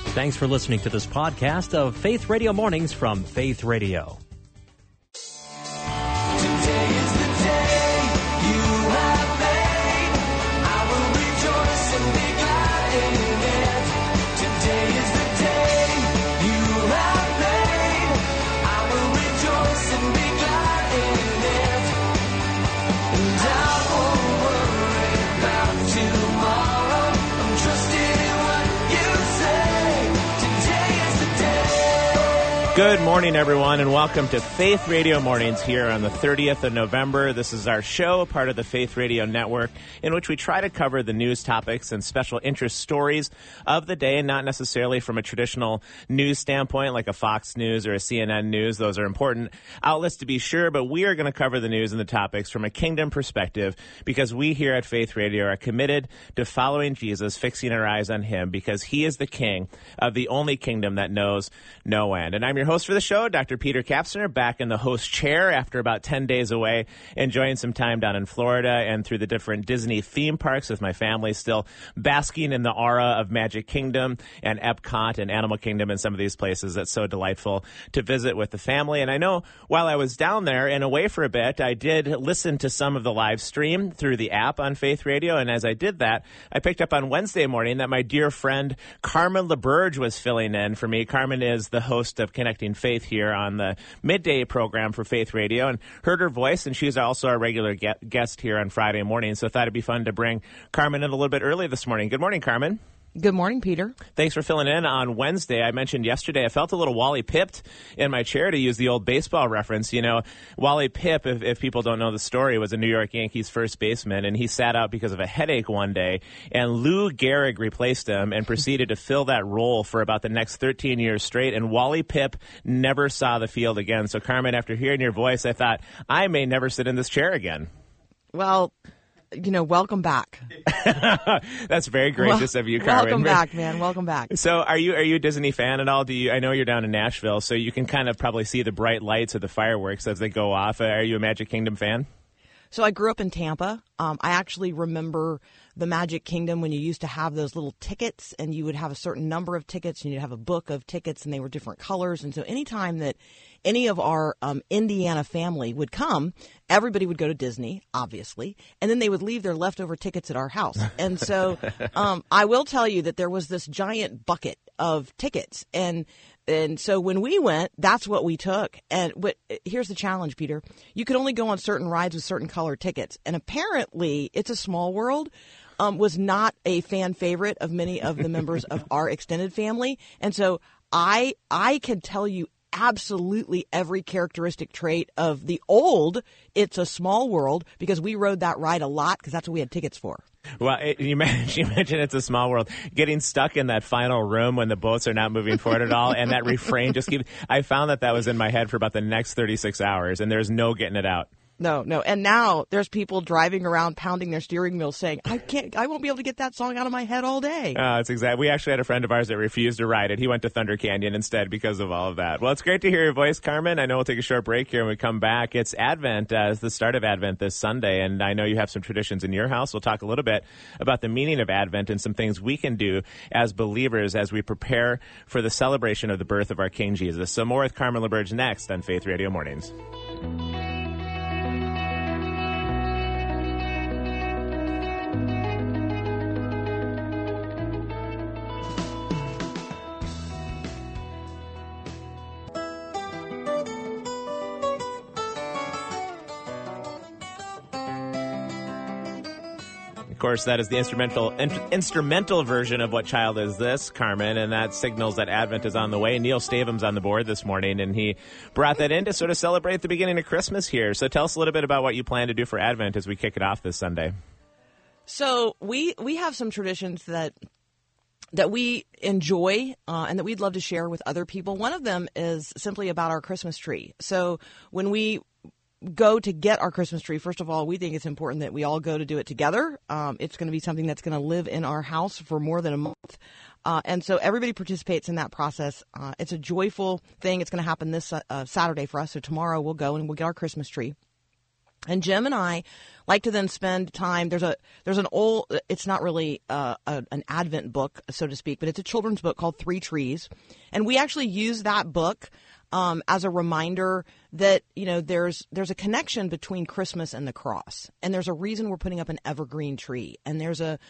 Thanks for listening to this podcast of Faith Radio Mornings from Faith Radio. Today is the day you have made. I will rejoice and be glad in it. Today is the day you have made. I will rejoice and be glad in it. And I won't worry about tomorrow. I'm trusting in what you say. Today is the day. Good morning, everyone, and welcome to Faith Radio Mornings here on the 30th of November. This is our show, part of the Faith Radio Network, in which we try to cover the news topics and special interest stories of the day, not necessarily from a traditional news standpoint like a Fox News or a CNN News. Those are important outlets to be sure, but we are going to cover the news and the topics from a kingdom perspective because we here at Faith Radio are committed to following Jesus, fixing our eyes on him, because he is the king of the only kingdom that knows no end. And I'm your host for the show, Dr. Peter Kapsner, back in the host chair after about 10 days away, enjoying some time down in Florida and through the different Disney theme parks with my family, still basking in the aura of Magic Kingdom and Epcot and Animal Kingdom and some of these places that's so delightful to visit with the family. And I know while I was down there and away for a bit, I did listen to some of the live stream through the app on Faith Radio. And as I did that, I picked up on Wednesday morning that my dear friend Carmen LaBerge was filling in for me. Carmen is the host of Connecting Faith here on the midday program for Faith Radio, and heard her voice, and she's also our regular guest here on Friday morning, so I thought it'd be fun to bring Carmen in a little bit early this morning. Good morning, Carmen. Good morning, Peter. Thanks for filling in on Wednesday. I mentioned yesterday I felt a little Wally Pipped in my chair, to use the old baseball reference. You know, Wally Pipp, if people don't know the story, was a New York Yankees first baseman, and he sat out because of a headache one day, and Lou Gehrig replaced him and proceeded to fill that role for about the next 13 years straight, and Wally Pipp never saw the field again. So, Carmen, after hearing your voice, I thought, I may never sit in this chair again. Well, you know, welcome back. That's very gracious of you, Carmen. Welcome back, man. Welcome back. So are you a Disney fan at all? I know you're down in Nashville, so you can kind of probably see the bright lights or the fireworks as they go off. Are you a Magic Kingdom fan? So I grew up in Tampa. I actually remember the Magic Kingdom when you used to have those little tickets, and you would have a certain number of tickets, and you'd have a book of tickets, and they were different colors. And so anytime that any of our Indiana family would come, everybody would go to Disney, obviously, and then they would leave their leftover tickets at our house. And so I will tell you that there was this giant bucket of tickets, and so when we went, that's what we took. But here's the challenge, Peter. You could only go on certain rides with certain colored tickets. And apparently, It's a Small World was not a fan favorite of many of the members of our extended family. And so I can tell you absolutely every characteristic trait of the old It's a Small World, because we rode that ride a lot because that's what we had tickets for. Well, you mentioned It's a Small World. Getting stuck in that final room when the boats are not moving forward at all, and that refrain just keeps... I found that was in my head for about the next 36 hours, and there's no getting it out. No. And now there's people driving around pounding their steering wheels saying, I won't be able to get that song out of my head all day. That's exactly. We actually had a friend of ours that refused to ride it. He went to Thunder Canyon instead because of all of that. Well, it's great to hear your voice, Carmen. I know we'll take a short break here when we come back. It's Advent, it's the start of Advent this Sunday, and I know you have some traditions in your house. We'll talk a little bit about the meaning of Advent and some things we can do as believers as we prepare for the celebration of the birth of our King Jesus. So more with Carmen LaBerge next on Faith Radio Mornings. Of course, that is the instrumental version of What Child Is This, Carmen, and that signals that Advent is on the way. Neil Stavum's on the board this morning, and he brought that in to sort of celebrate the beginning of Christmas here. So tell us a little bit about what you plan to do for Advent as we kick it off this Sunday. So we have some traditions that we enjoy and that we'd love to share with other people. One of them is simply about our Christmas tree. So when we go to get our Christmas tree, first of all, we think it's important that we all go to do it together. It's going to be something that's going to live in our house for more than a month. And so everybody participates in that process. It's a joyful thing. It's going to happen this Saturday for us. So tomorrow we'll go and we'll get our Christmas tree. And Jim and I like to then spend time. There's an old. It's not really an Advent book, so to speak, but it's a children's book called 3 Trees, and we actually use that book as a reminder that there's a connection between Christmas and the cross, and there's a reason we're putting up an evergreen tree, and there's a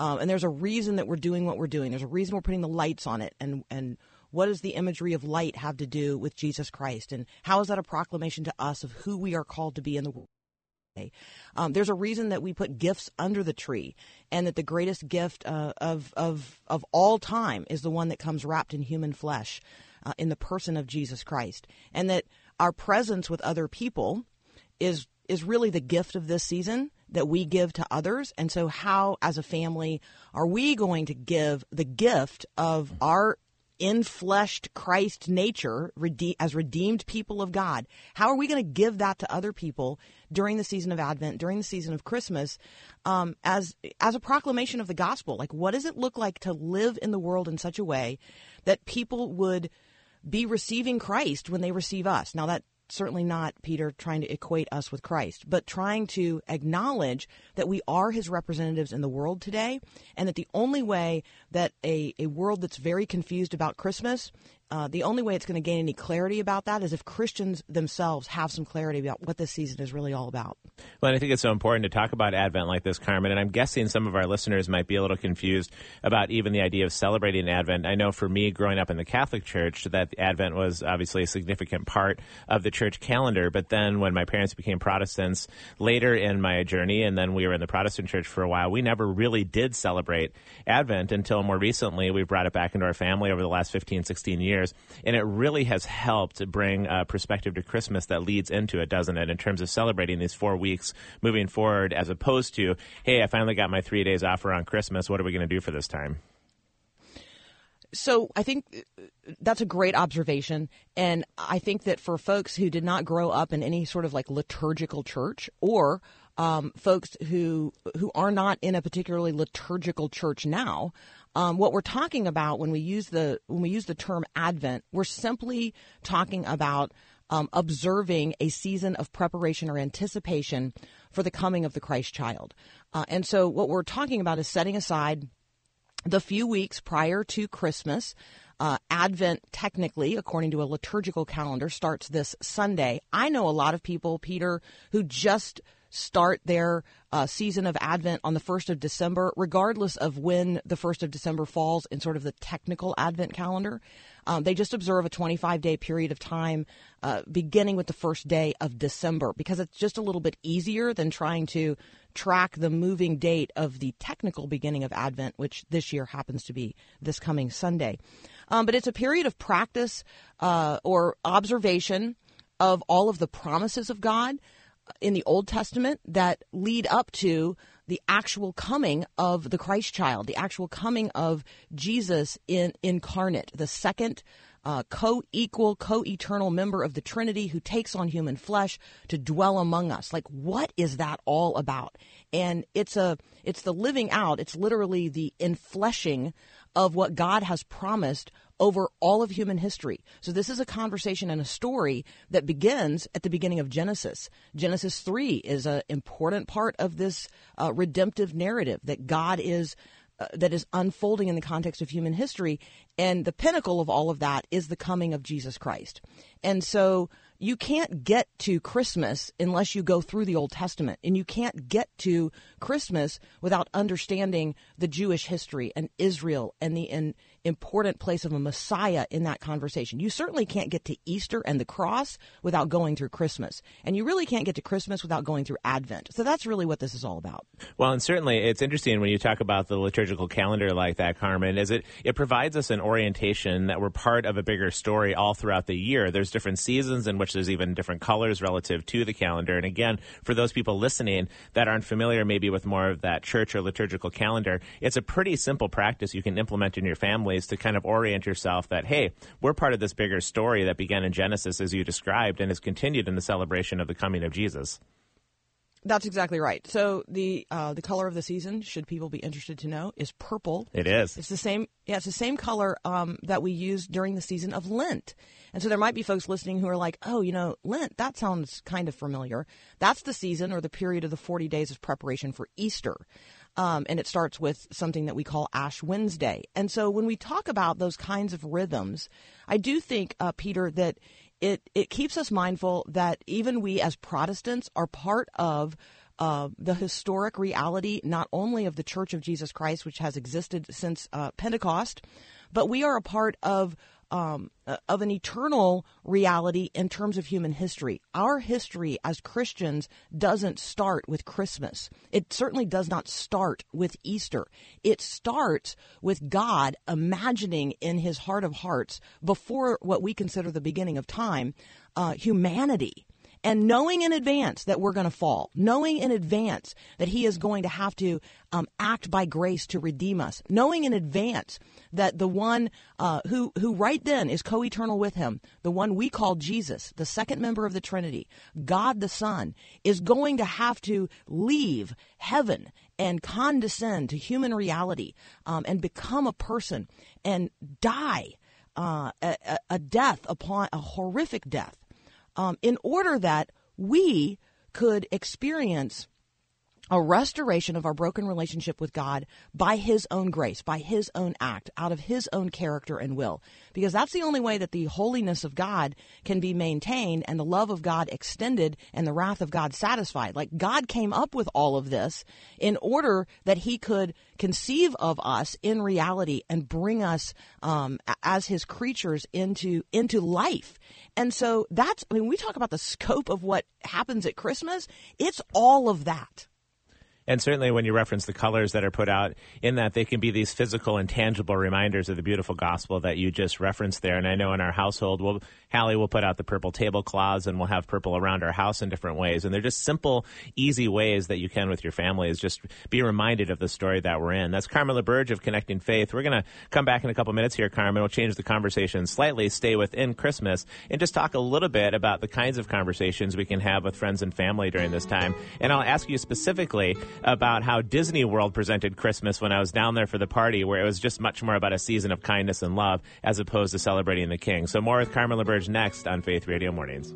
reason that we're doing what we're doing. There's a reason we're putting the lights on it, and what does the imagery of light have to do with Jesus Christ, and how is that a proclamation to us of who we are called to be in the world? There's a reason that we put gifts under the tree, and that the greatest gift of all time is the one that comes wrapped in human flesh, in the person of Jesus Christ, and that our presence with other people is really the gift of this season that we give to others. And so how, as a family, are we going to give the gift of our infleshed Christ nature as redeemed people of God? How are we going to give that to other people during the season of Advent, during the season of Christmas, as a proclamation of the gospel? Like, what does it look like to live in the world in such a way that people would be receiving Christ when they receive us? Now, that's certainly not, Peter, trying to equate us with Christ, but trying to acknowledge that we are his representatives in the world today, and that the only way that a world that's very confused about Christmas, the only way it's going to gain any clarity about that is if Christians themselves have some clarity about what this season is really all about. Well, and I think it's so important to talk about Advent like this, Carmen, and I'm guessing some of our listeners might be a little confused about even the idea of celebrating Advent. I know for me, growing up in the Catholic Church, that Advent was obviously a significant part of the church calendar, but then when my parents became Protestants later in my journey, and then we were in the Protestant church for a while, we never really did celebrate Advent until more recently. We've brought it back into our family over the last 15, 16 years, and it really has helped to bring a perspective to Christmas that leads into it, doesn't it, in terms of celebrating these 4 weeks moving forward, as opposed to, hey, I finally got my 3 days off around Christmas. What are we going to do for this time? So I think that's a great observation. And I think that for folks who did not grow up in any sort of like liturgical church, or folks who are not in a particularly liturgical church now, what we're talking about when we use the term Advent, we're simply talking about observing a season of preparation or anticipation for the coming of the Christ child. And so what we're talking about is setting aside the few weeks prior to Christmas. Advent, technically, according to a liturgical calendar, starts this Sunday. I know a lot of people, Peter, who just start their season of Advent on the 1st of December, regardless of when the 1st of December falls in sort of the technical Advent calendar. They just observe a 25-day period of time beginning with the first day of December, because it's just a little bit easier than trying to track the moving date of the technical beginning of Advent, which this year happens to be this coming Sunday. But it's a period of practice or observation of all of the promises of God in the Old Testament that lead up to the actual coming of the Christ child, the actual coming of Jesus incarnate, the second co-equal, co-eternal member of the Trinity who takes on human flesh to dwell among us. Like, what is that all about? And it's the living out, it's literally the infleshing of what God has promised over all of human history. So this is a conversation and a story that begins at the beginning of Genesis. Genesis 3 is an important part of this redemptive narrative that God is that is unfolding in the context of human history. And the pinnacle of all of that is the coming of Jesus Christ. And so you can't get to Christmas unless you go through the Old Testament. And you can't get to Christmas without understanding the Jewish history and Israel and the important place of a Messiah in that conversation. You certainly can't get to Easter and the cross without going through Christmas. And you really can't get to Christmas without going through Advent. So that's really what this is all about. Well, and certainly it's interesting when you talk about the liturgical calendar like that, Carmen, is it provides us an orientation that we're part of a bigger story all throughout the year. There's different seasons in which there's even different colors relative to the calendar. And again, for those people listening that aren't familiar maybe with more of that church or liturgical calendar, it's a pretty simple practice you can implement in your families to kind of orient yourself that, hey, we're part of this bigger story that began in Genesis, as you described, and has continued in the celebration of the coming of Jesus. That's exactly right. So the color of the season, should people be interested to know, is purple. It is. It's the same. Yeah, it's the same color that we use during the season of Lent. And so there might be folks listening who are like, oh, Lent, that sounds kind of familiar. That's the season or the period of the 40 days of preparation for Easter. And it starts with something that we call Ash Wednesday. And so when we talk about those kinds of rhythms, I do think, Peter, that it keeps us mindful that even we as Protestants are part of the historic reality, not only of the Church of Jesus Christ, which has existed since Pentecost, but we are a part of an eternal reality in terms of human history. Our history as Christians doesn't start with Christmas. It certainly does not start with Easter. It starts with God imagining in his heart of hearts, before what we consider the beginning of time, humanity. And knowing in advance that we're going to fall, knowing in advance that he is going to have to act by grace to redeem us, knowing in advance that the one who right then is co-eternal with him, the one we call Jesus, the second member of the Trinity, God the Son, is going to have to leave heaven and condescend to human reality and become a person and die a death upon a horrific death. In order that we could experience a restoration of our broken relationship with God by his own grace, by his own act, out of his own character and will. Because that's the only way that the holiness of God can be maintained and the love of God extended and the wrath of God satisfied. Like, God came up with all of this in order that he could conceive of us in reality and bring us as his creatures into life. And so we talk about the scope of what happens at Christmas. It's all of that. And certainly when you reference the colors that are put out in that, they can be these physical and tangible reminders of the beautiful gospel that you just referenced there. And I know in our household, Hallie will put out the purple tablecloths, and we'll have purple around our house in different ways. And they're just simple, easy ways that you can with your family is just be reminded of the story that we're in. That's Carmen LaBerge of Connecting Faith. We're going to come back in a couple minutes here, Carmen. We'll change the conversation slightly, stay within Christmas, and just talk a little bit about the kinds of conversations we can have with friends and family during this time. And I'll ask you specifically about how Disney World presented Christmas when I was down there for the party, where it was just much more about a season of kindness and love as opposed to celebrating the King. So more with Carmen LaBerge next on Faith Radio Mornings.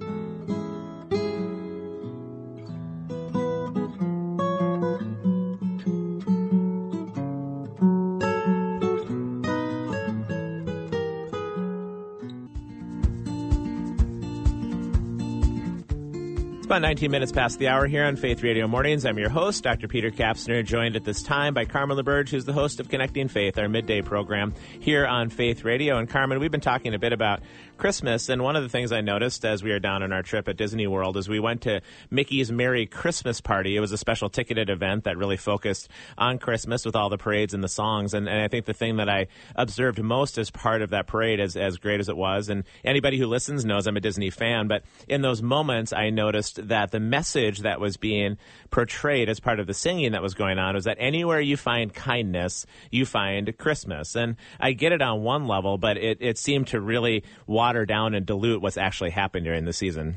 About 19 minutes past the hour here on Faith Radio Mornings. I'm your host, Dr. Peter Kapsner, joined at this time by Carmen LaBerge, who's the host of Connecting Faith, our midday program here on Faith Radio. And Carmen, we've been talking a bit about Christmas, and one of the things I noticed as we were down on our trip at Disney World is we went to Mickey's Merry Christmas Party. It was a special ticketed event that really focused on Christmas with all the parades and the songs. And I think the thing that I observed most as part of that parade, as great as it was, and anybody who listens knows I'm a Disney fan, but in those moments I noticed that the message that was being portrayed as part of the singing that was going on was that anywhere you find kindness, you find Christmas. And I get it on one level, but it seemed to really water down and dilute what's actually happened during the season.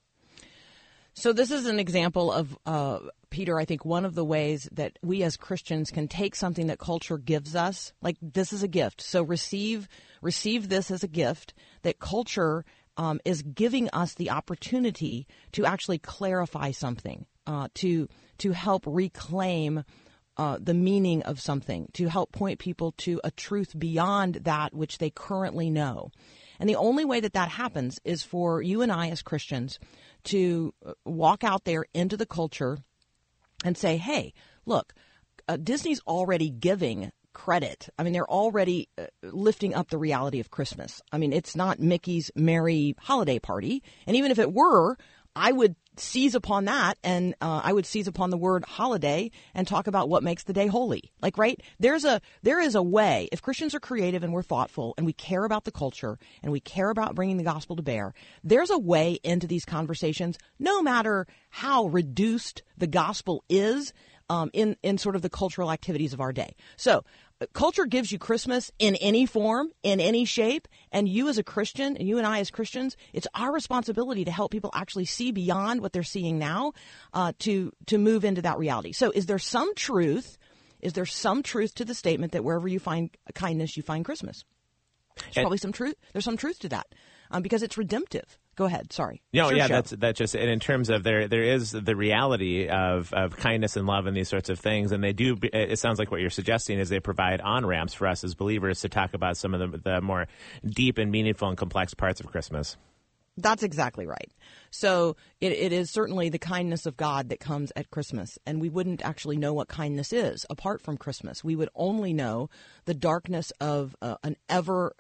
So this is an example of, Peter, I think one of the ways that we as Christians can take something that culture gives us, like this is a gift. So receive this as a gift that culture is giving us the opportunity to actually clarify something, to help reclaim the meaning of something, to help point people to a truth beyond that which they currently know. And the only way that happens is for you and I as Christians to walk out there into the culture and say, hey, look, Disney's already giving credit. I mean, they're already lifting up the reality of Christmas. I mean, it's not Mickey's Merry Holiday Party. And even if it were, I would seize upon that, and I would seize upon the word holiday and talk about what makes the day holy. Like, right? There is a way, if Christians are creative and we're thoughtful and we care about the culture and we care about bringing the gospel to bear, there's a way into these conversations, no matter how reduced the gospel is in sort of the cultural activities of our day. So culture gives you Christmas in any form, in any shape, and you as a Christian, and you and I as Christians, it's our responsibility to help people actually see beyond what they're seeing now, to move into that reality. So is there some truth? Is there some truth to the statement that wherever you find kindness, you find Christmas? There's probably some truth. There's some truth to that, because it's redemptive. Go ahead. Sorry. No, Sure, yeah, Joe. that's just, and in terms of there is the reality of kindness and love and these sorts of things, and they do. It sounds like what you're suggesting is they provide on ramps for us as believers to talk about some of the more deep and meaningful and complex parts of Christmas. That's exactly right. So it is certainly the kindness of God that comes at Christmas, and we wouldn't actually know what kindness is apart from Christmas. We would only know the darkness of an ever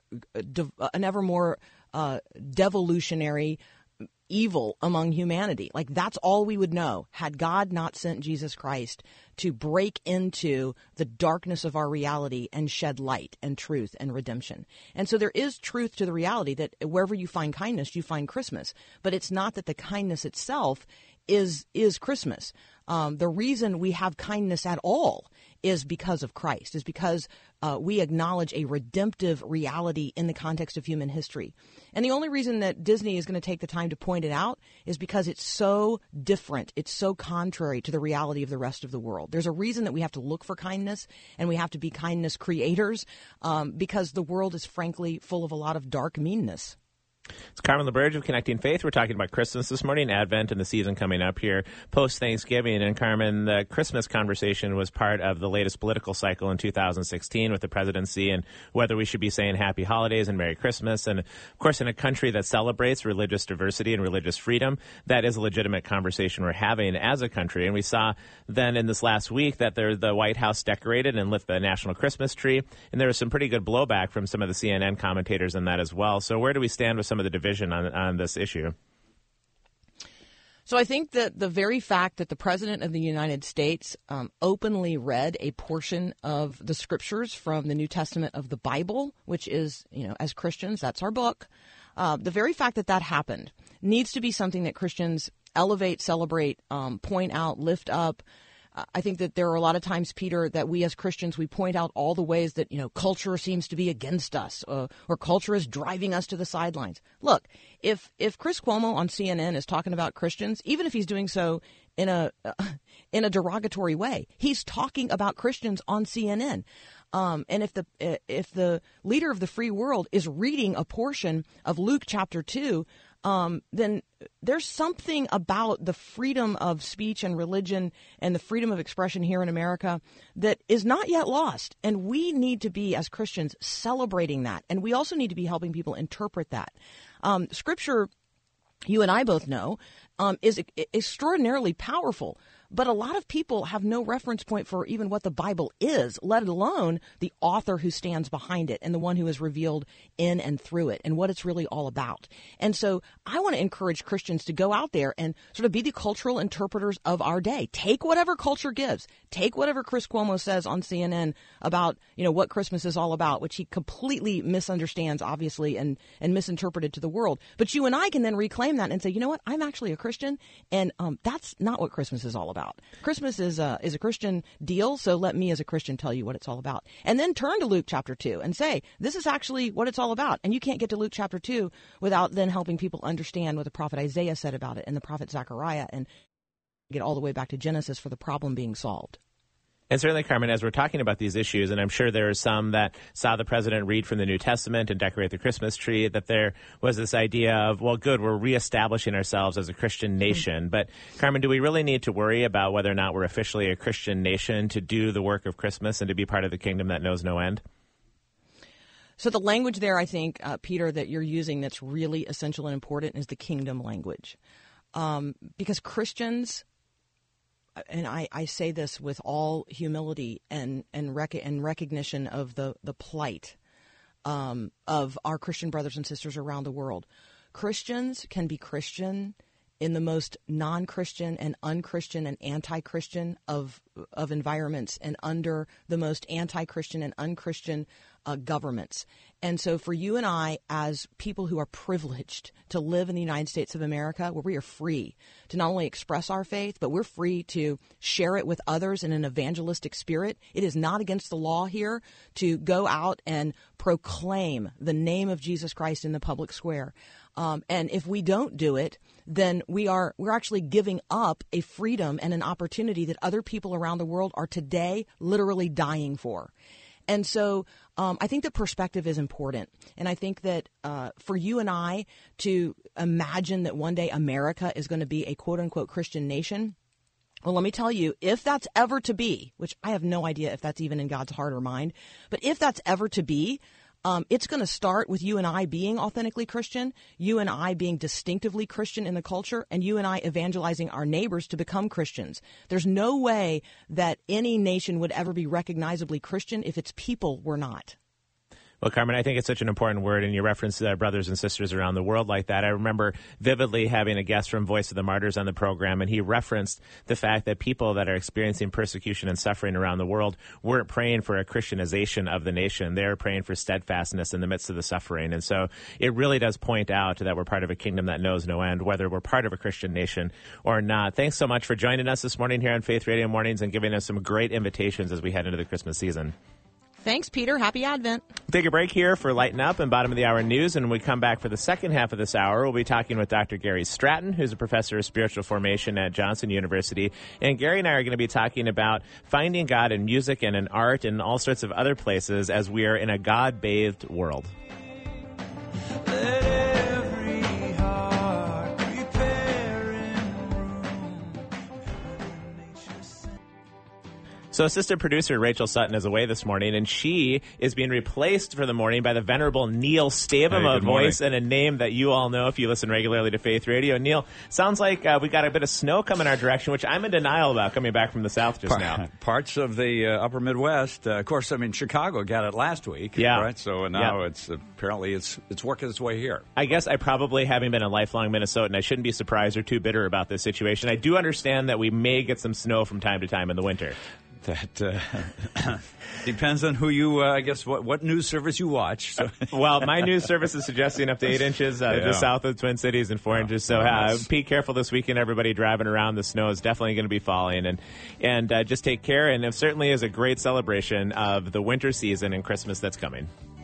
more devolutionary evil among humanity. Like, that's all we would know had God not sent Jesus Christ to break into the darkness of our reality and shed light and truth and redemption. And so there is truth to the reality that wherever you find kindness, you find Christmas. But it's not that the kindness itself is Christmas. The reason we have kindness at all is because of Christ, is because we acknowledge a redemptive reality in the context of human history. And the only reason that Disney is going to take the time to point it out is because it's so different. It's so contrary to the reality of the rest of the world. There's a reason that we have to look for kindness, and we have to be kindness creators, because the world is frankly full of a lot of dark meanness. It's Carmen LaBerge of Connecting Faith. We're talking about Christmas this morning, Advent, and the season coming up here post-Thanksgiving. And Carmen, the Christmas conversation was part of the latest political cycle in 2016 with the presidency and whether we should be saying Happy Holidays and Merry Christmas. And, of course, in a country that celebrates religious diversity and religious freedom, that is a legitimate conversation we're having as a country. And we saw then in this last week that the White House decorated and lit the national Christmas tree. And there was some pretty good blowback from some of the CNN commentators on that as well. So where do we stand with some of the division on this issue? So I think that the very fact that the President of the United States openly read a portion of the scriptures from the New Testament of the Bible, which is, as Christians, that's our book. The very fact that that happened needs to be something that Christians elevate, celebrate, point out, lift up. I think that there are a lot of times, Peter, that we as Christians, we point out all the ways that, culture seems to be against us, or culture is driving us to the sidelines. Look, if Chris Cuomo on CNN is talking about Christians, even if he's doing so in a derogatory way, he's talking about Christians on CNN. And if the leader of the free world is reading a portion of Luke chapter 2, then there's something about the freedom of speech and religion and the freedom of expression here in America that is not yet lost. And we need to be, as Christians, celebrating that. And we also need to be helping people interpret that. Scripture, you and I both know, is extraordinarily powerful. But a lot of people have no reference point for even what the Bible is, let alone the author who stands behind it and the one who is revealed in and through it and what it's really all about. And so I want to encourage Christians to go out there and sort of be the cultural interpreters of our day. Take whatever culture gives. Take whatever Chris Cuomo says on CNN about, what Christmas is all about, which he completely misunderstands, obviously, and misinterpreted to the world. But you and I can then reclaim that and say, you know what, I'm actually a Christian, and that's not what Christmas is all about. Christmas is a Christian deal, so let me as a Christian tell you what it's all about. And then turn to Luke chapter 2 and say, this is actually what it's all about. And you can't get to Luke chapter 2 without then helping people understand what the prophet Isaiah said about it and the prophet Zechariah, and get all the way back to Genesis for the problem being solved. And certainly, Carmen, as we're talking about these issues, and I'm sure there are some that saw the president read from the New Testament and decorate the Christmas tree, that there was this idea of, well, good, we're reestablishing ourselves as a Christian nation. Mm-hmm. But, Carmen, do we really need to worry about whether or not we're officially a Christian nation to do the work of Christmas and to be part of the kingdom that knows no end? So the language there, I think, Peter, that you're using that's really essential and important is the kingdom language. Because Christians, and I say this with all humility and recognition of the plight of our Christian brothers and sisters around the world. Christians can be Christian in the most non-Christian and unchristian and anti-Christian of environments, and under the most anti-Christian and unchristian governments. And so for you and I, as people who are privileged to live in the United States of America, where we are free to not only express our faith, but we're free to share it with others in an evangelistic spirit. It is not against the law here to go out and proclaim the name of Jesus Christ in the public square. And if we don't do it, then we're actually giving up a freedom and an opportunity that other people around the world are today literally dying for. And so I think that perspective is important. And I think that for you and I to imagine that one day America is going to be a quote-unquote Christian nation, well, let me tell you, if that's ever to be, which I have no idea if that's even in God's heart or mind, but if that's ever to be, it's going to start with you and I being authentically Christian, you and I being distinctively Christian in the culture, and you and I evangelizing our neighbors to become Christians. There's no way that any nation would ever be recognizably Christian if its people were not. Well, Carmen, I think it's such an important word, and you reference brothers and sisters around the world like that. I remember vividly having a guest from Voice of the Martyrs on the program, and he referenced the fact that people that are experiencing persecution and suffering around the world weren't praying for a Christianization of the nation. They're praying for steadfastness in the midst of the suffering. And so it really does point out that we're part of a kingdom that knows no end, whether we're part of a Christian nation or not. Thanks so much for joining us this morning here on Faith Radio Mornings and giving us some great invitations as we head into the Christmas season. Thanks, Peter. Happy Advent. Take a break here for Lighten Up and Bottom of the Hour News, and when we come back for the second half of this hour, we'll be talking with Dr. Gary Stratton, who's a professor of spiritual formation at Johnson University. And Gary and I are going to be talking about finding God in music and in art and all sorts of other places as we are in a God-bathed world. Let every heart prepare in room. So assistant producer Rachel Sutton is away this morning, and she is being replaced for the morning by the venerable Neil Stavum, a voice and a name that you all know if you listen regularly to Faith Radio. Neil, sounds like we got a bit of snow coming our direction, which I'm in denial about coming back from the south just now. Parts of the upper Midwest. Of course, I mean, Chicago got it last week, right? So now it's apparently it's working its way here. I guess I probably, having been a lifelong Minnesotan, I shouldn't be surprised or too bitter about this situation. I do understand that we may get some snow from time to time in the winter. That depends on who you, I guess, what news service you watch. So. Well, my news service is suggesting up to 8 inches just south of the Twin Cities and 4 inches. So be careful this weekend, everybody driving around. The snow is definitely going to be falling. And just take care. And it certainly is a great celebration of the winter season and Christmas that's coming.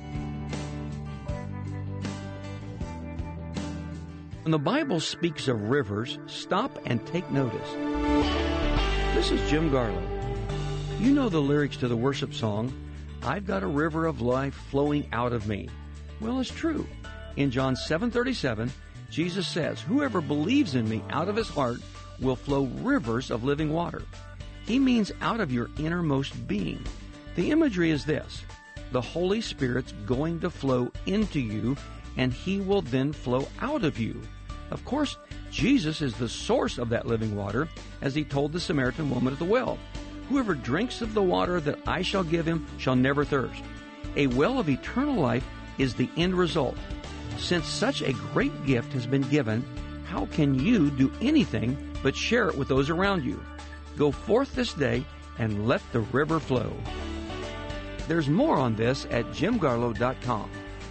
When the Bible speaks of rivers, stop and take notice. This is Jim Garlow. You know the lyrics to the worship song, I've got a river of life flowing out of me. Well, it's true. In John 7:37, Jesus says, whoever believes in me out of his heart will flow rivers of living water. He means out of your innermost being. The imagery is this: the Holy Spirit's going to flow into you, and he will then flow out of you. Of course, Jesus is the source of that living water, as he told the Samaritan woman at the well. Whoever drinks of the water that I shall give him shall never thirst. A well of eternal life is the end result. Since such a great gift has been given, how can you do anything but share it with those around you? Go forth this day and let the river flow. There's more on this at jimgarlow.com.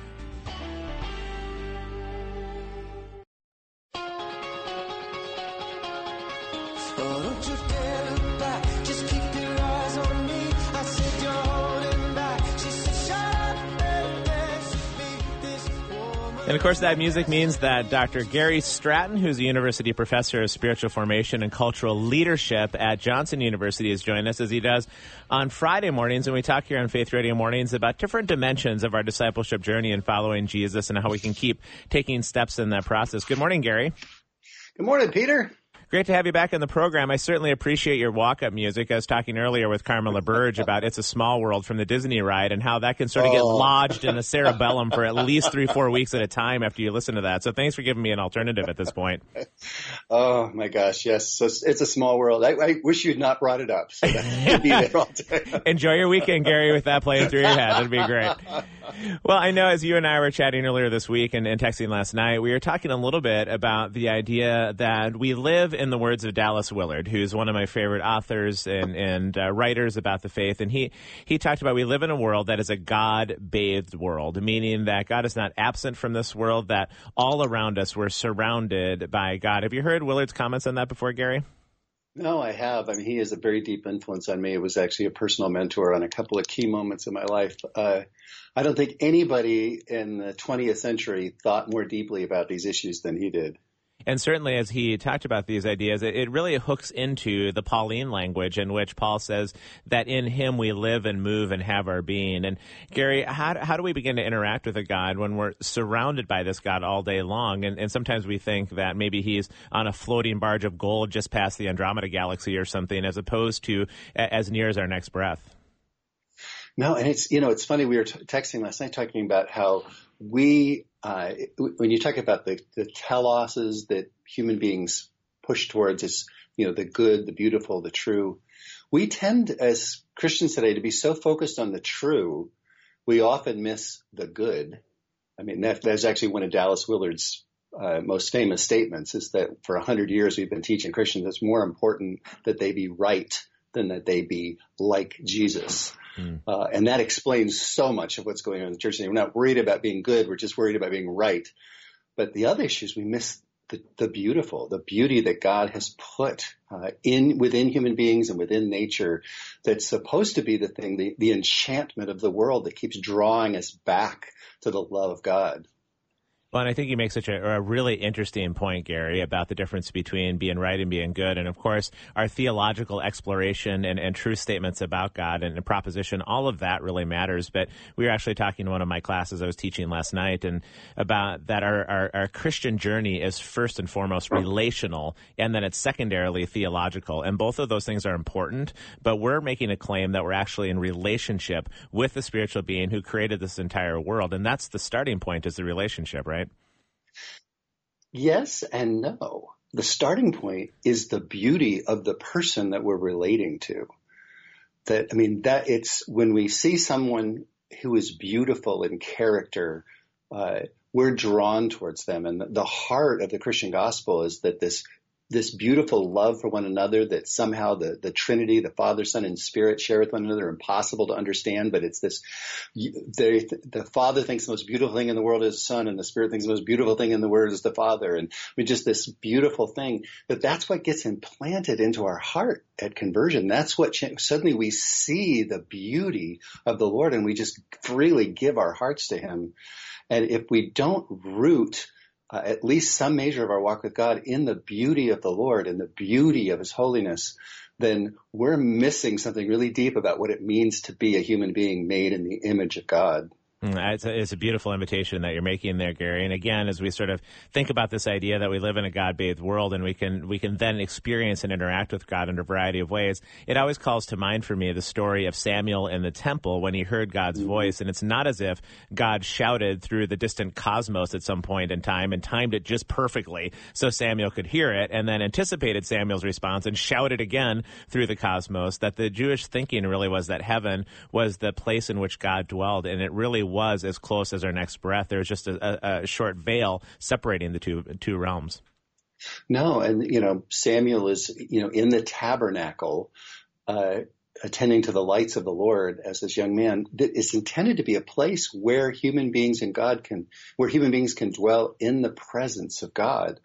And, of course, that music means that Dr. Gary Stratton, who's a university professor of spiritual formation and cultural leadership at Johnson University, is joining us as he does on Friday mornings. And we talk here on Faith Radio Mornings about different dimensions of our discipleship journey and following Jesus and how we can keep taking steps in that process. Good morning, Gary. Good morning, Peter. Great to have you back on the program. I certainly appreciate your walk-up music. I was talking earlier with Carmen LaBerge about It's a Small World from the Disney ride and how that can sort of get lodged in the cerebellum for at least 3-4 weeks at a time after you listen to that. So thanks for giving me an alternative at this point. Oh, my gosh, yes. So it's a small world. I wish you'd not brought it up. So that could be there all day. Enjoy your weekend, Gary, with that playing through your head. That'd be great. Well, I know as you and I were chatting earlier this week and texting last night, we were talking a little bit about the idea that we live in the words of Dallas Willard, who's one of my favorite authors and writers about the faith. And he talked about we live in a world that is a God-bathed world, meaning that God is not absent from this world, that all around us we're surrounded by God. Have you heard Willard's comments on that before, Gary? No, I have. I mean, he has a very deep influence on me. It was actually a personal mentor on a couple of key moments in my life. I don't think anybody in the 20th century thought more deeply about these issues than he did. And certainly as he talked about these ideas, it really hooks into the Pauline language in which Paul says that in him we live and move and have our being. And Gary, how do we begin to interact with a God when we're surrounded by this God all day long? And sometimes we think that maybe he's on a floating barge of gold just past the Andromeda Galaxy or something, as opposed to as near as our next breath. No, and it's funny. We were texting last night talking about how when you talk about the teloses that human beings push towards, is, the good, the beautiful, the true. We tend, as Christians today, to be so focused on the true, we often miss the good. I mean, that's actually one of Dallas Willard's most famous statements, is that for 100 years we've been teaching Christians it's more important that they be right than that they be like Jesus. And that explains so much of what's going on in the church today. We're not worried about being good. We're just worried about being right. But the other issue is we miss the beautiful, the beauty that God has put within human beings and within nature, that's supposed to be the thing, the enchantment of the world that keeps drawing us back to the love of God. Well, and I think you make such a really interesting point, Gary, about the difference between being right and being good. And, of course, our theological exploration and truth statements about God and proposition, all of that really matters. But we were actually talking in one of my classes I was teaching last night and about that our Christian journey is first and foremost relational, and then it's secondarily theological. And both of those things are important, but we're making a claim that we're actually in relationship with the spiritual being who created this entire world. And that's the starting point, is the relationship, right? Yes and no. The starting point is the beauty of the person that we're relating to. That it's when we see someone who is beautiful in character, we're drawn towards them. And the heart of the Christian gospel is that this beautiful love for one another, that somehow the Trinity, the Father, Son, and Spirit share with one another, impossible to understand, but it's this, the Father thinks the most beautiful thing in the world is the Son, and the Spirit thinks the most beautiful thing in the world is the Father. And just this beautiful thing, that's what gets implanted into our heart at conversion. That's what suddenly we see the beauty of the Lord, and we just freely give our hearts to him. And if we don't root at least some measure of our walk with God in the beauty of the Lord and the beauty of his holiness, then we're missing something really deep about what it means to be a human being made in the image of God. It's a beautiful invitation that you're making there, Gary. And again, as we sort of think about this idea that we live in a God-bathed world and we can then experience and interact with God in a variety of ways, it always calls to mind for me the story of Samuel in the temple when he heard God's voice. And it's not as if God shouted through the distant cosmos at some point in time and timed it just perfectly so Samuel could hear it, and then anticipated Samuel's response and shouted again through the cosmos. That the Jewish thinking really was that heaven was the place in which God dwelled, and it really was as close as our next breath. There's just a short veil separating the two realms. No, and Samuel is in the tabernacle, attending to the lights of the Lord as this young man. It's intended to be a place where human beings and where human beings can dwell in the presence of God.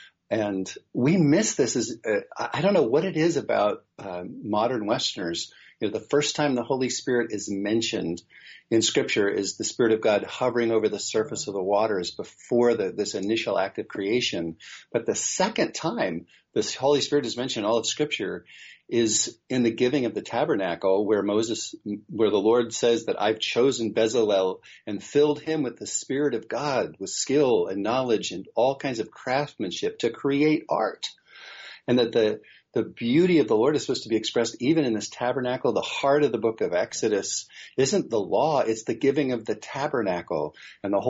And we miss this I don't know what it is about modern Westerners. The first time the Holy Spirit is mentioned in Scripture is the Spirit of God hovering over the surface of the waters before this initial act of creation. But the second time this Holy Spirit is mentioned in all of Scripture is in the giving of the tabernacle, where the Lord says that I've chosen Bezalel and filled him with the Spirit of God, with skill and knowledge and all kinds of craftsmanship to create art. And that the beauty of the Lord is supposed to be expressed even in this tabernacle. The heart of the book of Exodus isn't the law, it's the giving of the tabernacle. And the whole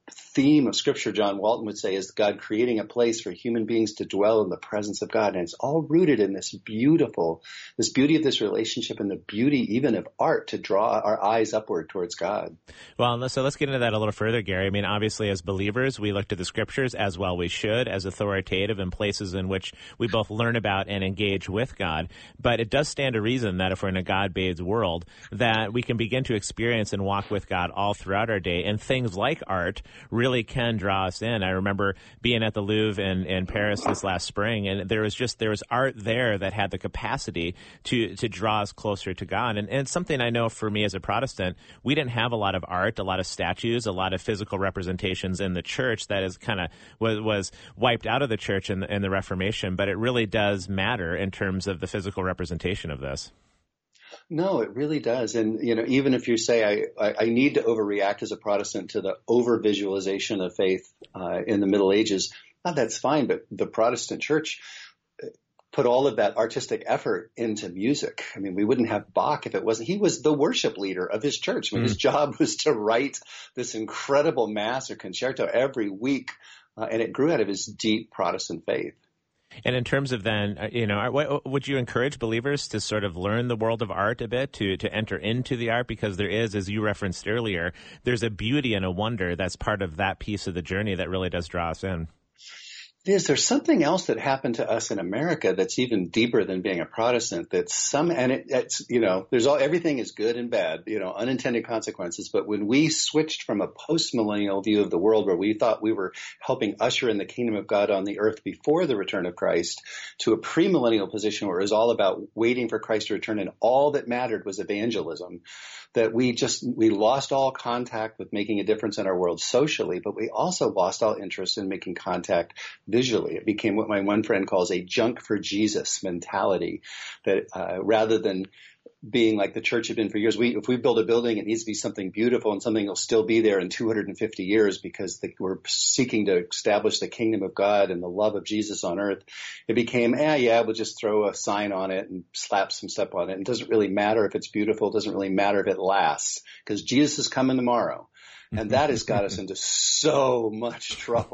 theme of Scripture, John Walton would say, is God creating a place for human beings to dwell in the presence of God. And it's all rooted in this beauty of this relationship and the beauty even of art to draw our eyes upward towards God. Well, so let's get into that a little further, Gary. I mean, obviously, as believers, we look to the Scriptures, as well we should, as authoritative and places in which we both learn about and engage with God. But it does stand to reason that if we're in a God-bathed world, that we can begin to experience and walk with God all throughout our day. And things like art really can draw us in. I remember being at the Louvre in Paris this last spring, and there was art there that had the capacity to draw us closer to God. And it's something I know for me as a Protestant, we didn't have a lot of art, a lot of statues, a lot of physical representations in the church that is kind of was wiped out of the church in the Reformation. But it really does matter in terms of the physical representation of this. No, it really does. And, even if you say I need to overreact as a Protestant to the over-visualization of faith in the Middle Ages, that's fine. But the Protestant church put all of that artistic effort into music. I mean, we wouldn't have Bach if it wasn't. He was the worship leader of his church. I mean, his job was to write this incredible mass or concerto every week, and it grew out of his deep Protestant faith. And in terms of then, would you encourage believers to sort of learn the world of art a bit, to enter into the art? Because there is, as you referenced earlier, there's a beauty and a wonder that's part of that piece of the journey that really does draw us in. There's something else that happened to us in America that's even deeper than being a Protestant. Everything is good and bad, unintended consequences. But when we switched from a post-millennial view of the world where we thought we were helping usher in the kingdom of God on the earth before the return of Christ to a premillennial position where it was all about waiting for Christ to return and all that mattered was evangelism, that we lost all contact with making a difference in our world socially, but we also lost all interest in making contact visually. It became what my one friend calls a junk for Jesus mentality, that rather than being like the church had been for years, if we build a building, it needs to be something beautiful and something will still be there in 250 years because we're seeking to establish the kingdom of God and the love of Jesus on earth. It became, we'll just throw a sign on it and slap some stuff on it. It doesn't really matter if it's beautiful. It doesn't really matter if it lasts because Jesus is coming tomorrow. And that has got us into so much trouble.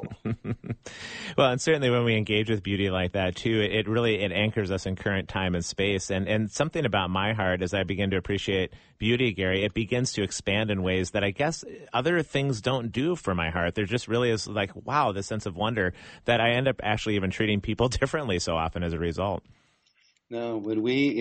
Well, and certainly when we engage with beauty like that, too, it anchors us in current time and space. And something about my heart, as I begin to appreciate beauty, Gary, it begins to expand in ways that I guess other things don't do for my heart. There just really is like, wow, this sense of wonder that I end up actually even treating people differently so often as a result. No, when we,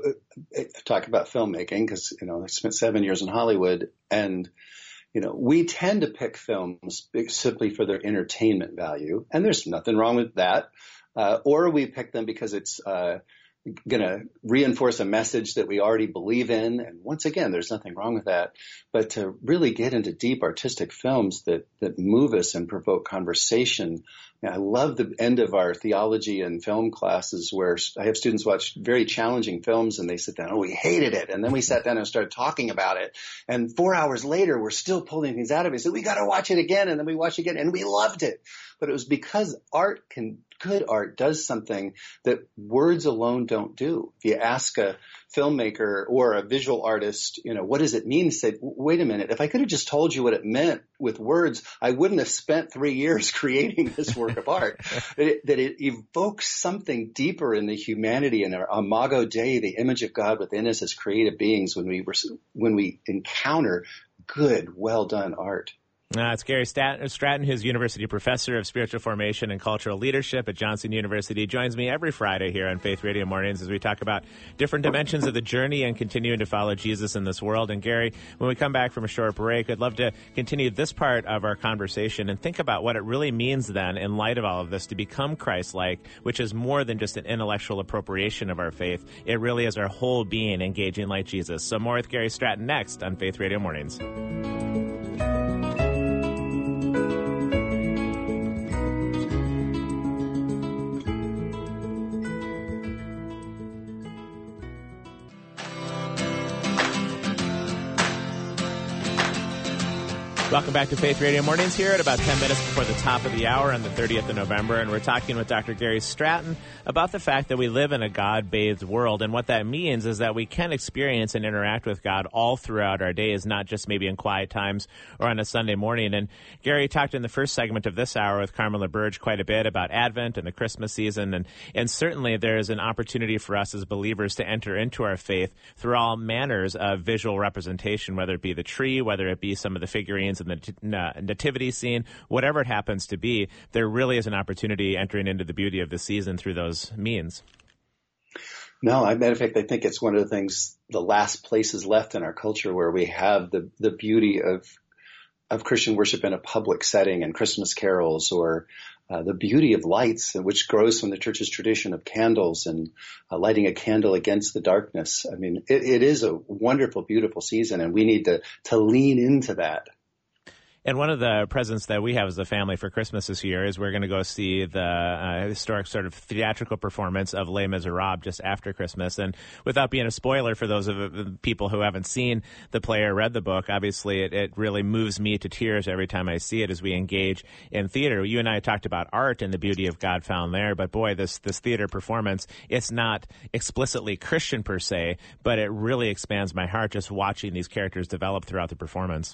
talk about filmmaking, because, I spent 7 years in Hollywood and we tend to pick films simply for their entertainment value, and there's nothing wrong with that. Or we pick them because it's going to reinforce a message that we already believe in. And once again, there's nothing wrong with that. But to really get into deep artistic films that move us and provoke conversation. I love the end of our theology and film classes where I have students watch very challenging films and they sit down, we hated it. And then we sat down and started talking about it. And 4 hours later, we're still pulling things out of it. So we got to watch it again. And then we watch it again and we loved it. But it was because good art does something that words alone don't do. If you ask a filmmaker or a visual artist, what does it mean? Say, wait a minute, if I could have just told you what it meant with words, I wouldn't have spent 3 years creating this work of art. That it evokes something deeper in the humanity and our imago Dei, the image of God within us as creative beings when we encounter good, well done art. It's Gary Stratton, who's University Professor of Spiritual Formation and Cultural Leadership at Johnson University, joins me every Friday here on Faith Radio Mornings as we talk about different dimensions of the journey and continuing to follow Jesus in this world. And Gary, when we come back from a short break, I'd love to continue this part of our conversation and think about what it really means then, in light of all of this, to become Christ-like, which is more than just an intellectual appropriation of our faith. It really is our whole being engaging like Jesus. So more with Gary Stratton next on Faith Radio Mornings. Welcome back to Faith Radio Mornings here at about 10 minutes before the top of the hour on the 30th of November. And we're talking with Dr. Gary Stratton about the fact that we live in a God-bathed world. And what that means is that we can experience and interact with God all throughout our days, not just maybe in quiet times or on a Sunday morning. And Gary talked in the first segment of this hour with Carmen LaBerge quite a bit about Advent and the Christmas season. And certainly there is an opportunity for us as believers to enter into our faith through all manners of visual representation, whether it be the tree, whether it be some of the figurines in the nativity scene, whatever it happens to be, there really is an opportunity entering into the beauty of the season through those means. No, as a matter of fact, I think it's one of the things, the last places left in our culture where we have the beauty of Christian worship in a public setting and Christmas carols, or the beauty of lights, which grows from the church's tradition of candles and lighting a candle against the darkness. I mean, it is a wonderful, beautiful season, and we need to lean into that. And one of the presents that we have as a family for Christmas this year is we're going to go see the historic sort of theatrical performance of Les Miserables just after Christmas. And without being a spoiler for those of the people who haven't seen the play or read the book, obviously it really moves me to tears every time I see it as we engage in theater. You and I talked about art and the beauty of God found there, but boy, this theater performance, it's not explicitly Christian per se, but it really expands my heart just watching these characters develop throughout the performance.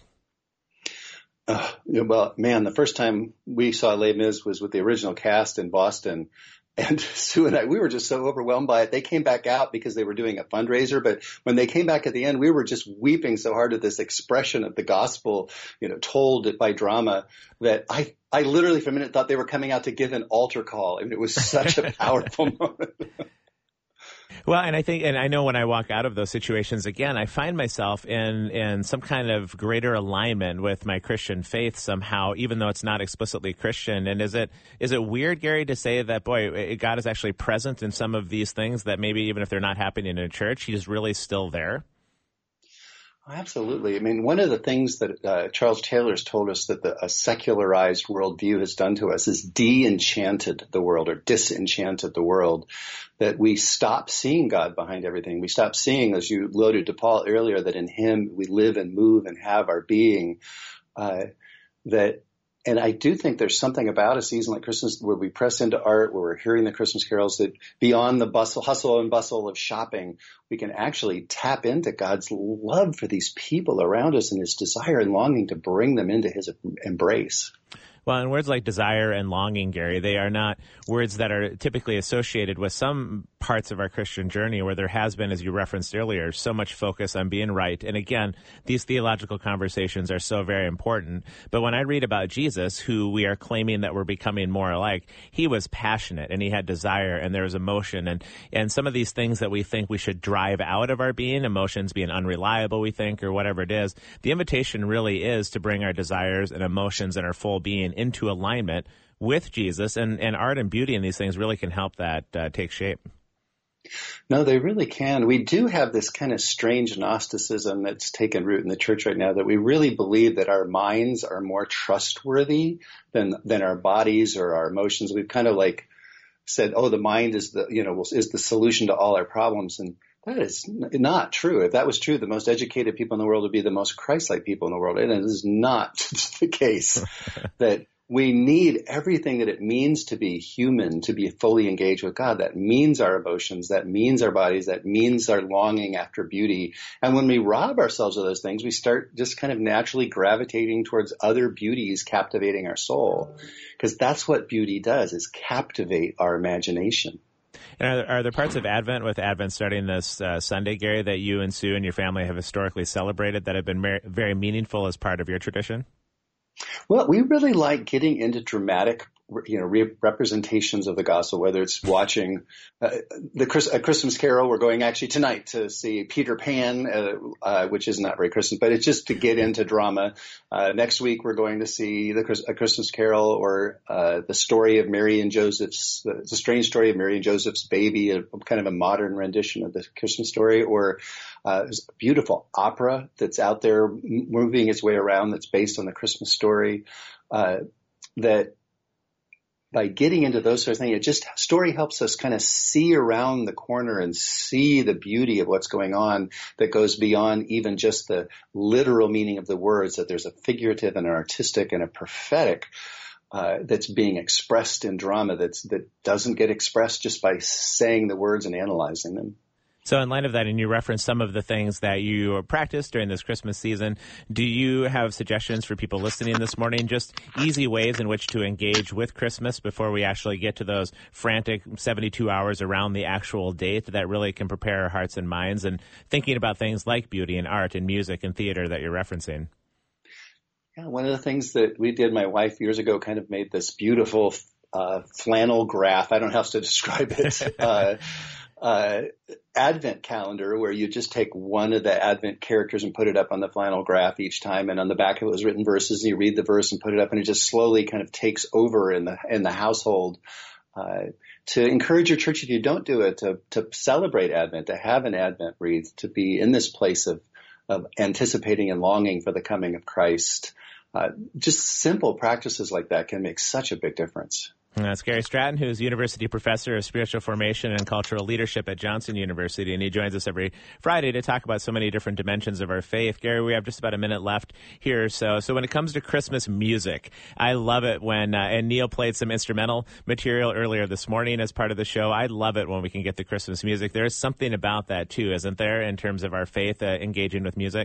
Well, man, the first time we saw Les Mis was with the original cast in Boston. And Sue and I, we were just so overwhelmed by it. They came back out because they were doing a fundraiser. But when they came back at the end, we were just weeping so hard at this expression of the gospel, told by drama, that I literally for a minute thought they were coming out to give an altar call. I mean, it was such a powerful moment. Well, and I know when I walk out of those situations again, I find myself in some kind of greater alignment with my Christian faith somehow, even though it's not explicitly Christian. And is it weird, Gary, to say that, boy, God is actually present in some of these things that maybe even if they're not happening in a church, he's really still there? Absolutely. I mean, one of the things that Charles Taylor's told us that a secularized worldview has done to us is de-enchanted the world, or disenchanted the world, that we stop seeing God behind everything. We stop seeing, as you alluded to Paul earlier, that in him we live and move and have our being. And I do think there's something about a season like Christmas where we press into art, where we're hearing the Christmas carols, that beyond the hustle and bustle of shopping, we can actually tap into God's love for these people around us and his desire and longing to bring them into his embrace. Well, and words like desire and longing, Gary, they are not words that are typically associated with some parts of our Christian journey where there has been, as you referenced earlier, so much focus on being right. And again, these theological conversations are so very important. But when I read about Jesus, who we are claiming that we're becoming more like, he was passionate and he had desire and there was emotion. And some of these things that we think we should drive out of our being, emotions being unreliable, we think, or whatever it is, the invitation really is to bring our desires and emotions and our full being into alignment with Jesus, and art and beauty in these things really can help that take shape. No, they really can. We do have this kind of strange Gnosticism that's taken root in the church right now, that we really believe that our minds are more trustworthy than our bodies or our emotions. We've kind of like said, the mind is the solution to all our problems. And that is not true. If that was true, the most educated people in the world would be the most Christ-like people in the world. And it is not the case. That we need everything that it means to be human, to be fully engaged with God. That means our emotions. That means our bodies. That means our longing after beauty. And when we rob ourselves of those things, we start just kind of naturally gravitating towards other beauties captivating our soul. Because that's what beauty does, is captivate our imagination. And are there parts of Advent, with Advent starting this Sunday, Gary, that you and Sue and your family have historically celebrated that have been very meaningful as part of your tradition? Well, we really like getting into dramatic, representations of the gospel, whether it's watching a Christmas Carol. We're going actually tonight to see Peter Pan, which is not very Christmas, but it's just to get into drama. Next week, we're going to see a Christmas Carol, or the story of Mary and Joseph's, the strange story of Mary and Joseph's baby, a kind of a modern rendition of the Christmas story, or there's a beautiful opera that's out there moving its way around that's based on the Christmas story, that by getting into those sorts of things, story helps us kind of see around the corner and see the beauty of what's going on that goes beyond even just the literal meaning of the words, that there's a figurative and an artistic and a prophetic that's being expressed in drama that doesn't get expressed just by saying the words and analyzing them. So in light of that, and you referenced some of the things that you practiced during this Christmas season, do you have suggestions for people listening this morning, just easy ways in which to engage with Christmas before we actually get to those frantic 72 hours around the actual date that really can prepare our hearts and minds, and thinking about things like beauty and art and music and theater that you're referencing? Yeah, one of the things that we did, my wife years ago kind of made this beautiful flannel graph. I don't know how else to describe it. Advent calendar where you just take one of the Advent characters and put it up on the flannel graph each time, and on the back of it was written verses, and you read the verse and put it up, and it just slowly kind of takes over in the household. To encourage your church, if you don't do it, to celebrate Advent, to have an Advent wreath, to be in this place of anticipating and longing for the coming of Christ. Just simple practices like that can make such a big difference. That's Gary Stratton, who's University Professor of Spiritual Formation and Cultural Leadership at Johnson University, and he joins us every Friday to talk about so many different dimensions of our faith. Gary, we have just about a minute left here. So when it comes to Christmas music, I love it when, and Neil played some instrumental material earlier this morning as part of the show. I love it when we can get the Christmas music. There's something about that, too, isn't there, in terms of our faith engaging with music?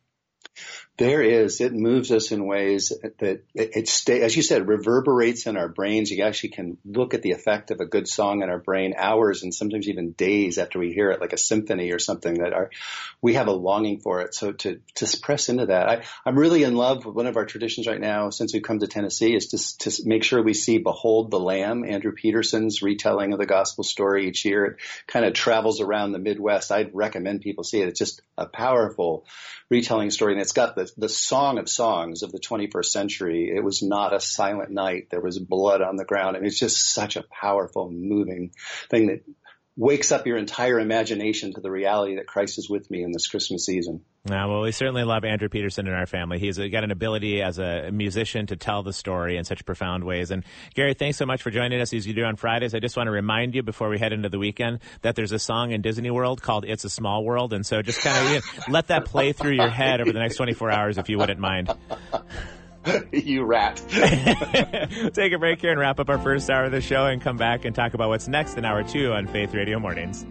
There is. It moves us in ways that as you said, reverberates in our brains. You actually can look at the effect of a good song in our brain hours and sometimes even days after we hear it, like a symphony or something we have a longing for it. So to press into that, I'm really in love with one of our traditions right now since we've come to Tennessee is to make sure we see Behold the Lamb, Andrew Peterson's retelling of the gospel story each year. It kind of travels around the Midwest. I'd recommend people see it. It's just a powerful retelling story, and it's got the song of songs of the 21st century. It was not a silent night. There was blood on the ground. I mean, it's just such a powerful, moving thing that wakes up your entire imagination to the reality that Christ is with me in this Christmas season. Well, we certainly love Andrew Peterson in our family. He's got an ability as a musician to tell the story in such profound ways. And Gary, thanks so much for joining us as you do on Fridays. I just want to remind you before we head into the weekend that there's a song in Disney World called It's a Small World. And so just kind of let that play through your head over the next 24 hours if you wouldn't mind. You rat. Take a break here and wrap up our first hour of the show and come back and talk about what's next in hour 2 on Faith Radio Mornings.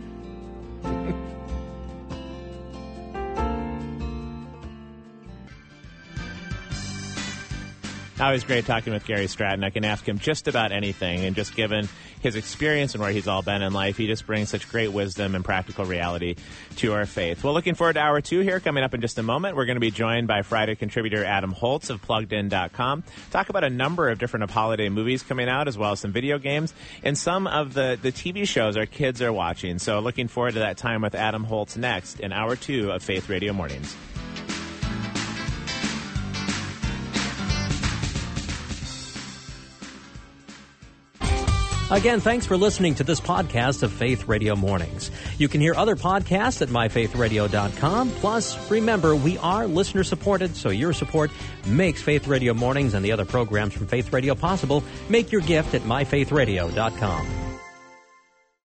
Always great talking with Gary Stratton. I can ask him just about anything, and just given his experience and where he's all been in life, he just brings such great wisdom and practical reality to our faith. Well, looking forward to hour 2 here. Coming up in just a moment, we're going to be joined by Friday contributor Adam Holtz of PluggedIn.com. Talk about a number of different holiday movies coming out, as well as some video games, and some of the TV shows our kids are watching. So looking forward to that time with Adam Holtz next in hour 2 of Faith Radio Mornings. Again, thanks for listening to this podcast of Faith Radio Mornings. You can hear other podcasts at myfaithradio.com. Plus, remember, we are listener-supported, so your support makes Faith Radio Mornings and the other programs from Faith Radio possible. Make your gift at myfaithradio.com.